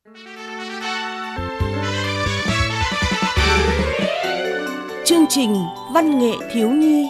Chương trình Văn nghệ thiếu nhi.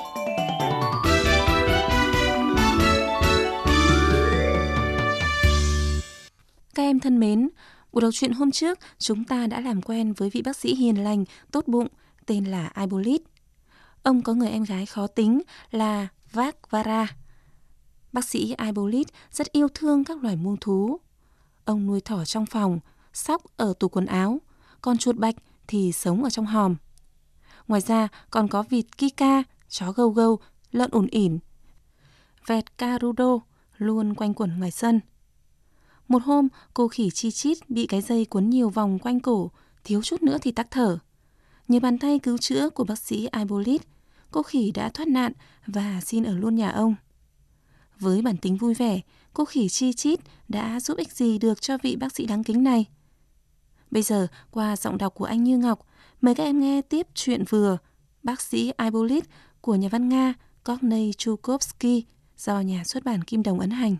Các em thân mến, buổi đọc truyện hôm trước chúng ta đã làm quen với vị bác sĩ hiền lành, tốt bụng tên là Hippolyte. Ông có người em gái khó tính là Varvara. Bác sĩ Hippolyte rất yêu thương các loài muông thú. Ông nuôi thỏ trong phòng, sóc ở tủ quần áo, còn chuột bạch thì sống ở trong hòm. Ngoài ra còn có vịt Kika, chó gâu gâu, lợn ủn ỉn, vẹt Carudo luôn quanh quẩn ngoài sân. Một hôm, cô khỉ Chi Chít bị cái dây quấn nhiều vòng quanh cổ, thiếu chút nữa thì tắc thở. Nhờ bàn tay cứu chữa của bác sĩ Hippolyte, cô khỉ đã thoát nạn và xin ở luôn nhà ông. Với bản tính vui vẻ, cô khỉ Chi Chít đã giúp ích gì được cho vị bác sĩ đáng kính này? Bây giờ, qua giọng đọc của anh Như Ngọc, mời các em nghe tiếp truyện vừa Bác sĩ Hippolyte của nhà văn Nga Kornei Chukovsky do nhà xuất bản Kim Đồng ấn hành.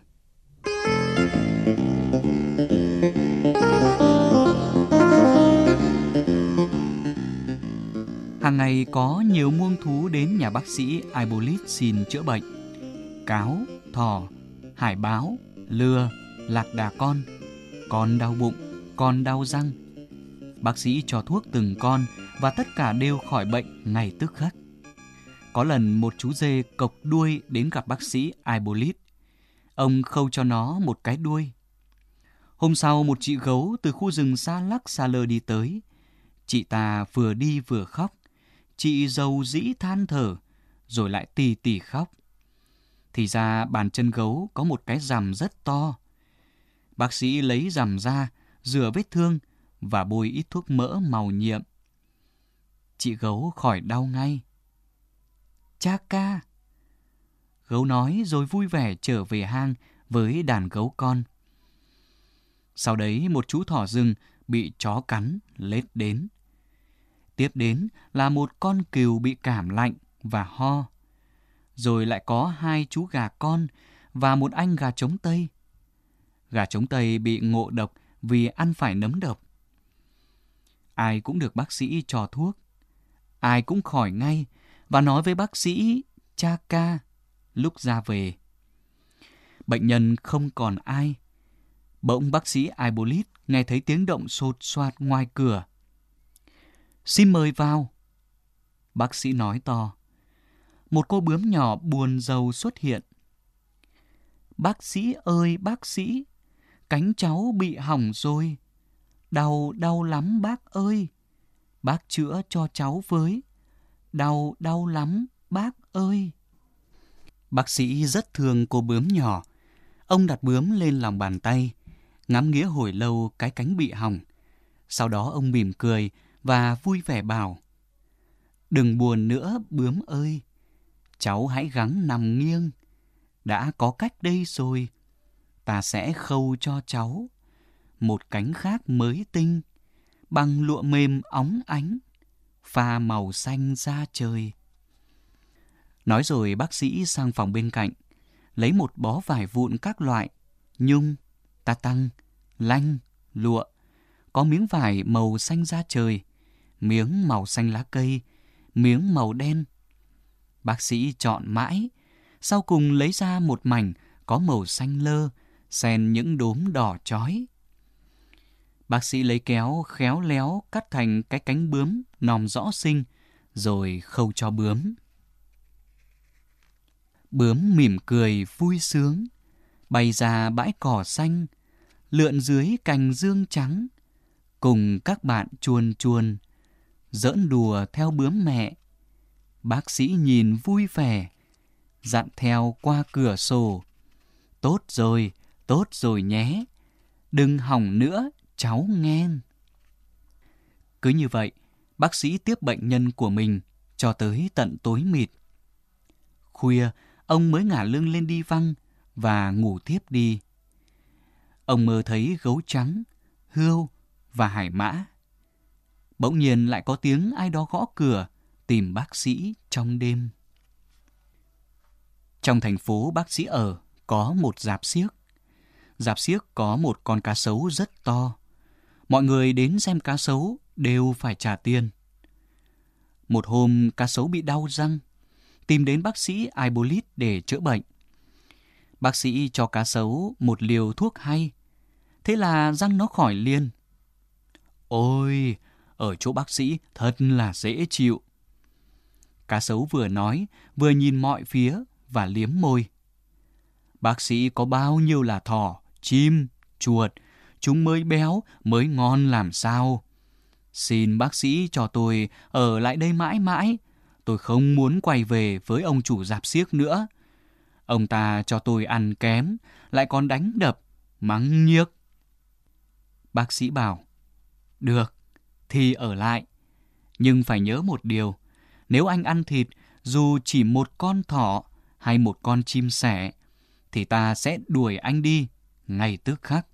Hàng ngày có nhiều muông thú đến nhà bác sĩ Hippolyte xin chữa bệnh. Cáo, thỏ, hải báo, lừa, lạc đà con đau bụng, con đau răng. Bác sĩ cho thuốc từng con và tất cả đều khỏi bệnh ngay tức khắc. Có lần một chú dê cộc đuôi đến gặp bác sĩ Hippolyte. Ông khâu cho nó một cái đuôi. Hôm sau một chị gấu từ khu rừng xa lắc xa lơ đi tới. Chị ta vừa đi vừa khóc. Chị rầu rĩ than thở, rồi lại tì tì khóc. Thì ra bàn chân gấu có một cái rằm rất to. Bác sĩ lấy rằm ra, rửa vết thương và bôi ít thuốc mỡ màu nhiệm. Chị gấu khỏi đau ngay. Cha ca! Gấu nói rồi vui vẻ trở về hang với đàn gấu con. Sau đấy một chú thỏ rừng bị chó cắn lết đến. Tiếp đến là một con cừu bị cảm lạnh và ho. Rồi lại có 2 chú gà con và một anh gà trống Tây. Gà trống Tây bị ngộ độc vì ăn phải nấm độc. Ai cũng được bác sĩ cho thuốc. Ai cũng khỏi ngay và nói với bác sĩ cha ca lúc ra về. Bệnh nhân không còn ai. Bỗng bác sĩ Hippolyte nghe thấy tiếng động sột soạt ngoài cửa. Xin mời vào. Bác sĩ nói to. Một cô bướm nhỏ buồn rầu xuất hiện. Bác sĩ ơi bác sĩ, cánh cháu bị hỏng rồi. Đau lắm bác ơi. Bác chữa cho cháu với. Đau lắm bác ơi. Bác sĩ rất thương cô bướm nhỏ. Ông đặt bướm lên lòng bàn tay, ngắm nghía hồi lâu cái cánh bị hỏng. Sau đó ông mỉm cười và vui vẻ bảo. Đừng buồn nữa bướm ơi. Cháu hãy gắng nằm nghiêng. Đã có cách đây rồi. Ta sẽ khâu cho cháu một cánh khác mới tinh, bằng lụa mềm óng ánh, pha màu xanh da trời. Nói rồi bác sĩ sang phòng bên cạnh, lấy một bó vải vụn các loại, nhung, ta tăng, lanh, lụa, có miếng vải màu xanh da trời, miếng màu xanh lá cây, miếng màu đen. Bác sĩ chọn mãi, sau cùng lấy ra một mảnh có màu xanh lơ, xen những đốm đỏ chói. Bác sĩ lấy kéo khéo léo cắt thành cái cánh bướm nòm rõ xinh, rồi khâu cho bướm. Bướm mỉm cười vui sướng, bay ra bãi cỏ xanh, lượn dưới cành dương trắng, cùng các bạn chuồn chuồn, giỡn đùa theo bướm mẹ. Bác sĩ nhìn vui vẻ, dặn theo qua cửa sổ. Tốt rồi nhé, đừng hỏng nữa cháu nghen. Cứ như vậy, bác sĩ tiếp bệnh nhân của mình cho tới tận tối mịt. Khuya, ông mới ngả lưng lên đi văng và ngủ tiếp đi. Ông mơ thấy gấu trắng, hươu và hải mã. Bỗng nhiên lại có tiếng ai đó gõ cửa tìm bác sĩ trong đêm. Trong thành phố bác sĩ ở có một rạp xiếc. Rạp xiếc có một con cá sấu rất to. Mọi người đến xem cá sấu đều phải trả tiền. Một hôm cá sấu bị đau răng, tìm đến bác sĩ Aibolit để chữa bệnh. Bác sĩ cho cá sấu một liều thuốc hay, thế là răng nó khỏi liền. Ôi, ở chỗ bác sĩ thật là dễ chịu. Cá sấu vừa nói, vừa nhìn mọi phía và liếm môi. Bác sĩ có bao nhiêu là thỏ, chim, chuột, chúng mới béo, mới ngon làm sao. Xin bác sĩ cho tôi ở lại đây mãi mãi. Tôi không muốn quay về với ông chủ rạp xiếc nữa. Ông ta cho tôi ăn kém, lại còn đánh đập, mắng nhiếc. Bác sĩ bảo, được, thì ở lại. Nhưng phải nhớ một điều, nếu anh ăn thịt, dù chỉ một con thỏ hay một con chim sẻ, thì ta sẽ đuổi anh đi ngay tức khắc.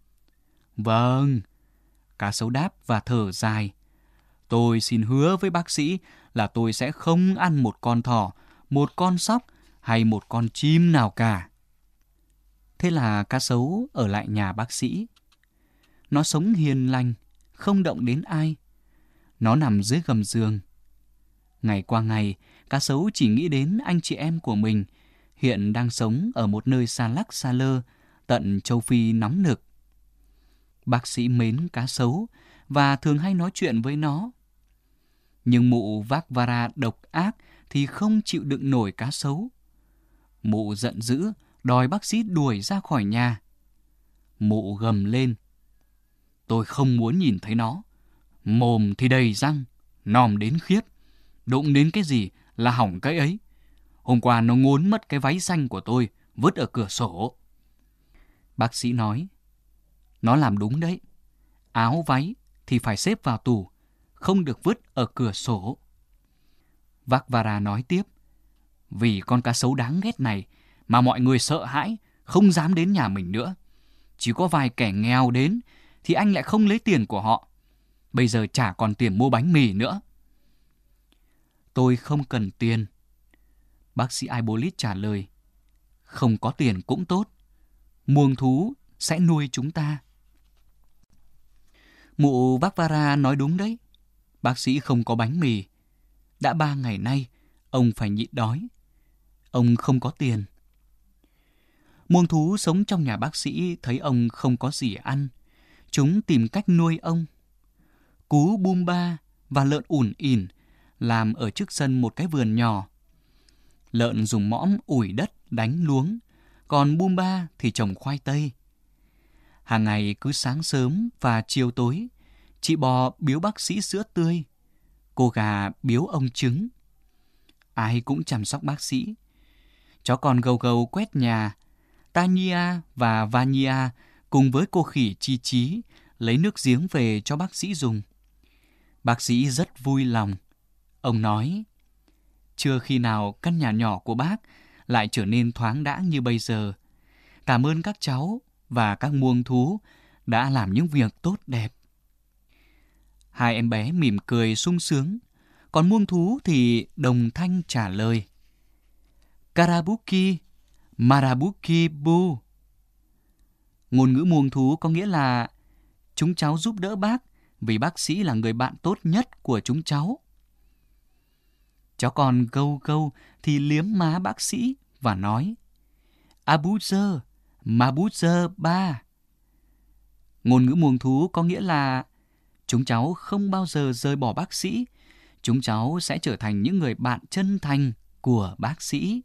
Vâng, cá sấu đáp và thở dài. Tôi xin hứa với bác sĩ là tôi sẽ không ăn một con thỏ, một con sóc hay một con chim nào cả. Thế là cá sấu ở lại nhà bác sĩ. Nó sống hiền lành, không động đến ai. Nó nằm dưới gầm giường. Ngày qua ngày, cá sấu chỉ nghĩ đến anh chị em của mình, hiện đang sống ở một nơi xa lắc xa lơ, tận châu Phi nóng nực. Bác sĩ mến cá sấu và thường hay nói chuyện với nó. Nhưng mụ Vakvara độc ác thì không chịu đựng nổi cá sấu. Mụ giận dữ, đòi bác sĩ đuổi ra khỏi nhà. Mụ gầm lên. Tôi không muốn nhìn thấy nó. Mồm thì đầy răng, nòm đến khiếp. Đụng đến cái gì là hỏng cái ấy. Hôm qua nó ngốn mất cái váy xanh của tôi, vứt ở cửa sổ. Bác sĩ nói, nó làm đúng đấy. Áo váy thì phải xếp vào tủ, không được vứt ở cửa sổ. Vakvara nói tiếp, vì con cá sấu đáng ghét này mà mọi người sợ hãi, không dám đến nhà mình nữa. Chỉ có vài kẻ nghèo đến thì anh lại không lấy tiền của họ. Bây giờ chả còn tiền mua bánh mì nữa. Tôi không cần tiền. Bác sĩ Aibolit trả lời, không có tiền cũng tốt. Muông thú sẽ nuôi chúng ta. Mụ Vakvara nói đúng đấy. Bác sĩ không có bánh mì. Đã 3 ngày nay, ông phải nhịn đói. Ông không có tiền. Muông thú sống trong nhà bác sĩ thấy ông không có gì ăn. Chúng tìm cách nuôi ông. Cú Bumba và lợn ủn ỉn làm ở trước sân một cái vườn nhỏ. Lợn dùng mõm ủi đất đánh luống, còn Bumba thì trồng khoai tây. Hàng ngày cứ sáng sớm và chiều tối, chị bò biếu bác sĩ sữa tươi, cô gà biếu ông trứng. Ai cũng chăm sóc bác sĩ. Chó con gâu gâu quét nhà. Tania và Vania cùng với cô khỉ Chi Chí lấy nước giếng về cho bác sĩ dùng. Bác sĩ rất vui lòng. Ông nói, chưa khi nào căn nhà nhỏ của bác lại trở nên thoáng đãng như bây giờ. Cảm ơn các cháu và các muông thú đã làm những việc tốt đẹp. Hai em bé mỉm cười sung sướng, còn muông thú thì đồng thanh trả lời. Karabuki, Marabuki bu. Ngôn ngữ muông thú có nghĩa là chúng cháu giúp đỡ bác vì bác sĩ là người bạn tốt nhất của chúng cháu. Chó con gâu gâu thì liếm má bác sĩ và nói, Abuzer, Mabuzer ba. Ngôn ngữ muông thú có nghĩa là chúng cháu không bao giờ rời bỏ bác sĩ. Chúng cháu sẽ trở thành những người bạn chân thành của bác sĩ.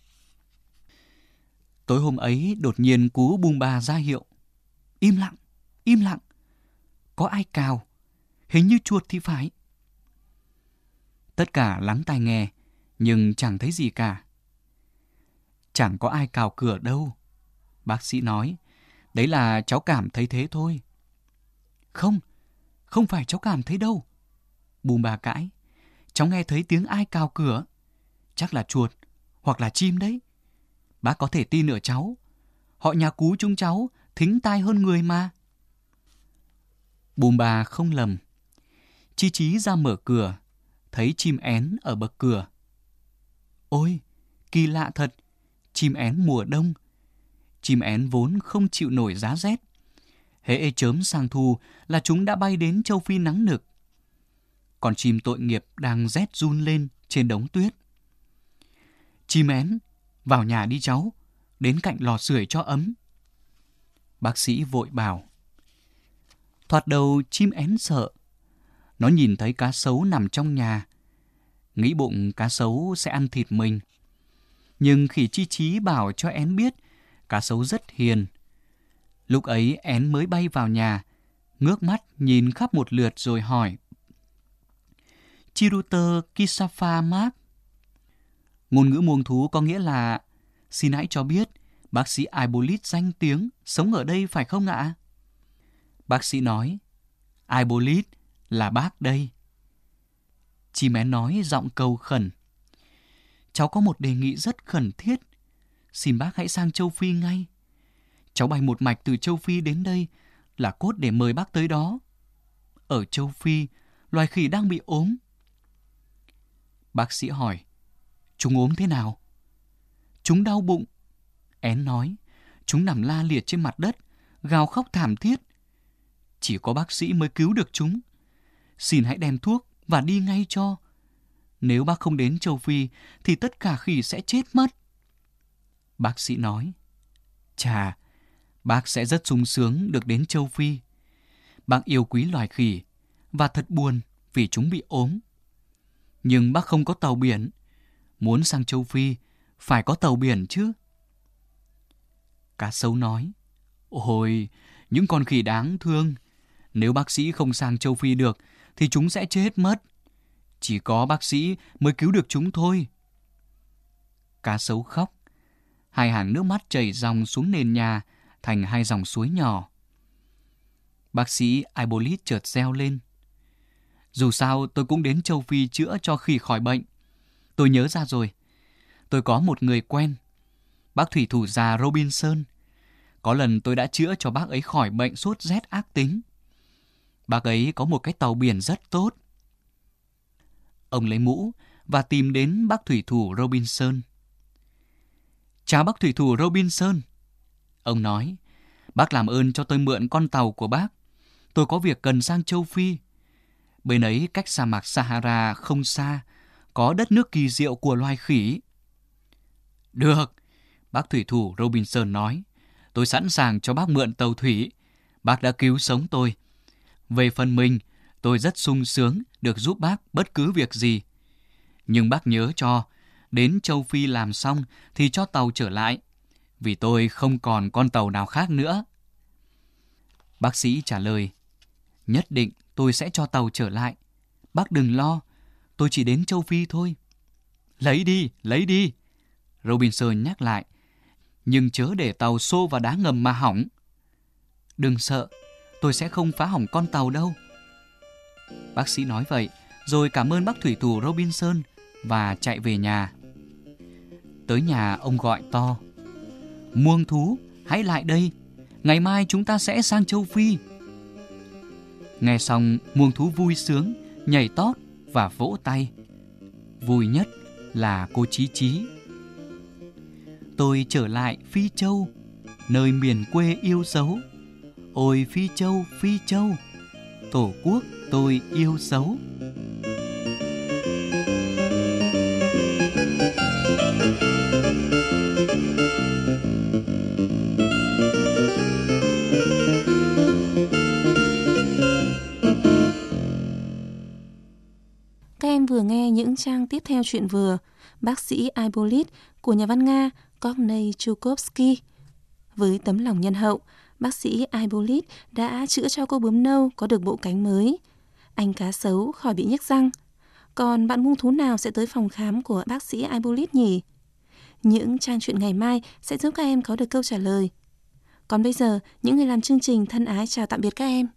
Tối hôm ấy đột nhiên cú Bumba ra hiệu. Im lặng, im lặng. Có ai cào? Hình như chuột thì phải. Tất cả lắng tai nghe, nhưng chẳng thấy gì cả. Chẳng có ai cào cửa đâu. Bác sĩ nói, đấy là cháu cảm thấy thế thôi. Không, không phải cháu cảm thấy đâu. Bumba cãi, cháu nghe thấy tiếng ai cào cửa. Chắc là chuột hoặc là chim đấy. Bác có thể tin ở cháu. Họ nhà cú chúng cháu thính tai hơn người mà. Bumba không lầm. Chi Chí ra mở cửa, thấy chim én ở bậc cửa. Ôi, kỳ lạ thật, chim én mùa đông. Chim én vốn không chịu nổi giá rét. Hễ chớm sang thu là chúng đã bay đến châu Phi nắng nực. Còn chim tội nghiệp đang rét run lên trên đống tuyết. Chim én, vào nhà đi cháu, đến cạnh lò sưởi cho ấm. Bác sĩ vội bảo. Thoạt đầu chim én sợ. Nó nhìn thấy cá sấu nằm trong nhà, nghĩ bụng cá sấu sẽ ăn thịt mình. Nhưng khỉ Chi Chí bảo cho én biết cá sấu rất hiền. Lúc ấy én mới bay vào nhà, ngước mắt nhìn khắp một lượt rồi hỏi. Chiruter Kisafa Mark. Ngôn ngữ muông thú có nghĩa là xin hãy cho biết bác sĩ Aibolit danh tiếng sống ở đây phải không ạ? Bác sĩ nói, Aibolit là bác đây. Chim én nói giọng cầu khẩn. Cháu có một đề nghị rất khẩn thiết. Xin bác hãy sang châu Phi ngay. Cháu bay một mạch từ châu Phi đến đây là cốt để mời bác tới đó. Ở châu Phi, loài khỉ đang bị ốm. Bác sĩ hỏi, chúng ốm thế nào? Chúng đau bụng. Én nói, chúng nằm la liệt trên mặt đất, gào khóc thảm thiết. Chỉ có bác sĩ mới cứu được chúng. Xin hãy đem thuốc và đi ngay cho. Nếu bác không đến châu Phi thì tất cả khỉ sẽ chết mất. Bác sĩ nói, chà, bác sẽ rất sung sướng được đến châu Phi. Bác yêu quý loài khỉ và thật buồn vì chúng bị ốm. Nhưng bác không có tàu biển. Muốn sang châu Phi phải có tàu biển chứ. Cá sấu nói, ôi, những con khỉ đáng thương. Nếu bác sĩ không sang châu Phi được thì chúng sẽ chết mất. Chỉ có bác sĩ mới cứu được chúng thôi. Cá sấu khóc. Hai hàng nước mắt chảy ròng xuống nền nhà thành hai dòng suối nhỏ. Bác sĩ Aibolit chợt reo lên. Dù sao tôi cũng đến châu Phi chữa cho khỉ khỏi bệnh. Tôi nhớ ra rồi. Tôi có một người quen, bác thủy thủ già Robinson. Có lần tôi đã chữa cho bác ấy khỏi bệnh sốt rét ác tính. Bác ấy có một cái tàu biển rất tốt. Ông lấy mũ và tìm đến bác thủy thủ Robinson. Chào bác thủy thủ Robinson. Ông nói, bác làm ơn cho tôi mượn con tàu của bác. Tôi có việc cần sang châu Phi. Bên ấy cách sa mạc Sahara không xa, có đất nước kỳ diệu của loài khỉ. Được, bác thủy thủ Robinson nói. Tôi sẵn sàng cho bác mượn tàu thủy. Bác đã cứu sống tôi. Về phần mình, tôi rất sung sướng được giúp bác bất cứ việc gì. Nhưng bác nhớ cho, đến châu Phi làm xong thì cho tàu trở lại, vì tôi không còn con tàu nào khác nữa. Bác sĩ trả lời, nhất định tôi sẽ cho tàu trở lại. Bác đừng lo, tôi chỉ đến châu Phi thôi. Lấy đi, Robinson nhắc lại, nhưng chớ để tàu xô vào đá ngầm mà hỏng. Đừng sợ, tôi sẽ không phá hỏng con tàu đâu. Bác sĩ nói vậy, rồi cảm ơn bác thủy thủ Robinson và chạy về nhà. Tới nhà ông gọi to, muông thú, hãy lại đây. Ngày mai chúng ta sẽ sang châu Phi. Nghe xong, muông thú vui sướng, nhảy tót và vỗ tay. Vui nhất là cô Chí Chí. Tôi trở lại Phi Châu, nơi miền quê yêu dấu. Ôi Phi Châu, Tổ quốc tôi yêu dấu. Các em vừa nghe những trang tiếp theo truyện vừa Bác sĩ Aibolit của nhà văn Nga Kornei Chukovsky. Với tấm lòng nhân hậu, bác sĩ Aibolit đã chữa cho cô bướm nâu có được bộ cánh mới, anh cá sấu khỏi bị nhức răng. Còn bạn muông thú nào sẽ tới phòng khám của bác sĩ Aibolit nhỉ? Những trang truyện ngày mai sẽ giúp các em có được câu trả lời. Còn bây giờ, những người làm chương trình thân ái chào tạm biệt các em.